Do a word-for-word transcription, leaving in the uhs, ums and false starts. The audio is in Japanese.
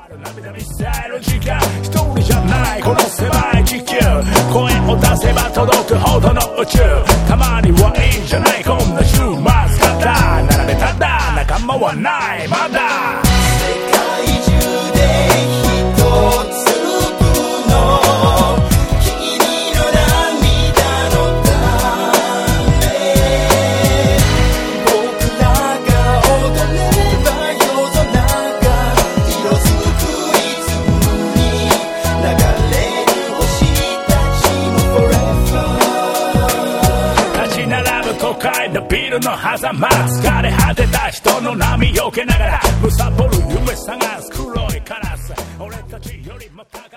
涙見せる時間一人じゃないこの狭い地球声を出せば届くほどの宇宙たまにはいいんじゃないこんな週末肩並べただ仲間はないまだ世界中で一つビルの狭間疲れ果てた人の波よけながら貪る夢探す黒いカラス俺たちよりも